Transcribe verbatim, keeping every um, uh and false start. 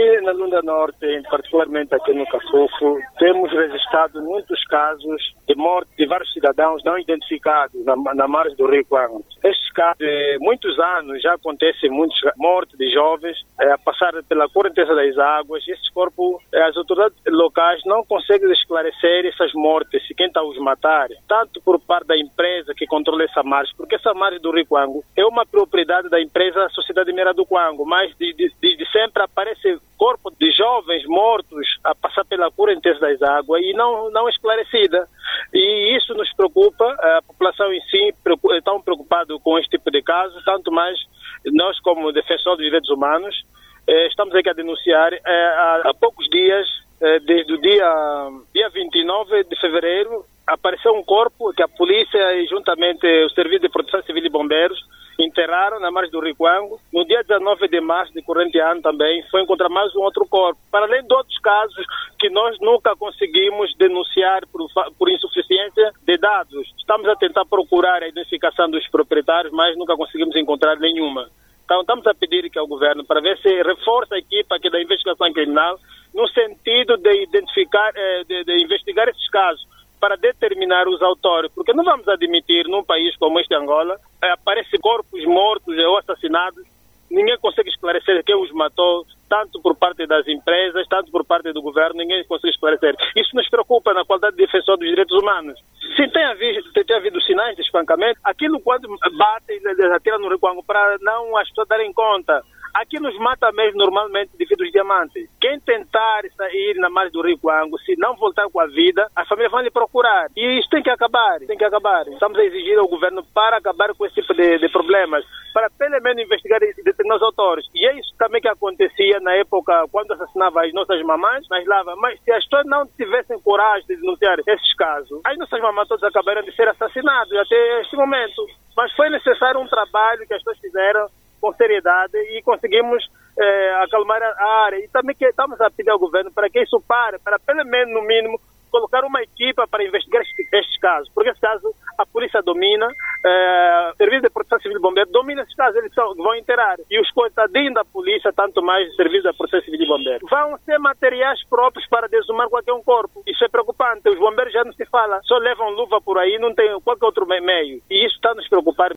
Aqui na Lunda Norte, particularmente aqui no Cafufo, temos registrado muitos casos de morte de vários cidadãos não identificados na, na margem do Rio Cuango. Estes casos, de muitos anos, já acontecem muitas mortes de jovens é, a passar pela correnteza das águas. Estes corpos, é, as autoridades locais não conseguem esclarecer essas mortes e quem está a os matar, tanto por parte da empresa que controla essa margem, porque essa margem do Rio Cuango é uma propriedade da empresa Sociedade Mineira do Cuango, mas de, de, de sempre aparece corpo de jovens mortos a passar pela correnteza das águas e não, não esclarecida. E isso nos preocupa, a população em si está preocupada com este tipo de casos, tanto mais nós como defensores dos direitos humanos eh, estamos aqui a denunciar eh, há, há poucos dias, eh, desde o dia, dia vinte e nove de fevereiro, apareceu um corpo que a polícia e juntamente o Serviço de Proteção Civil e Bombeiros enterraram na margem do Rio Cuango. No dia dezenove de março de corrente ano também foi encontrado mais um outro corpo, para além de outros casos que nós nunca conseguimos denunciar por, por insuficiência de dados. Estamos a tentar procurar a identificação dos proprietários, mas nunca conseguimos encontrar nenhuma. Então estamos a pedir aqui ao governo para ver se reforça a equipa aqui da investigação criminal no sentido de identificar, de, de investigar esses casos, para determinar os autores, porque não vamos admitir num país como este Angola, é, aparecem corpos mortos ou assassinados, ninguém consegue esclarecer quem os matou, tanto por parte das empresas, tanto por parte do governo, ninguém consegue esclarecer. Isso nos preocupa na qualidade de defensor dos direitos humanos. Se tem havido, tem havido sinais de espancamento, aquilo quando bate e atira no Rio Cuango para não as pessoas darem conta. Aqui nos mata mesmo normalmente devido aos diamantes. Quem tentar sair na margem do Rio Cuango, se não voltar com a vida, a família vai lhe procurar. E isso tem que acabar, tem que acabar. Estamos a exigir ao governo para acabar com esse tipo de, de problemas, para pelo menos investigar determinados autores. E é isso também que acontecia na época quando assassinava as nossas mamães nas lavas. Mas se as pessoas não tivessem coragem de denunciar esses casos, as nossas mamães todas acabaram de ser assassinadas até este momento. Mas foi necessário um trabalho que as pessoas fizeram com seriedade e conseguimos eh, acalmar a área. E também que estamos a pedir ao governo para que isso pare, para pelo menos, no mínimo, colocar uma equipa para investigar estes, estes casos. Porque esse caso a polícia domina, eh, o Serviço de Proteção Civil e Bombeiros domina esses casos, eles só vão enterar. E os coitadinhos da polícia, tanto mais o Serviço de Proteção Civil e Bombeiros, vão ser materiais próprios para desumar qualquer um corpo. Isso é preocupante. Os bombeiros já não se fala, só levam luva por aí, não tem qualquer outro meio. E isso está a nos preocupar.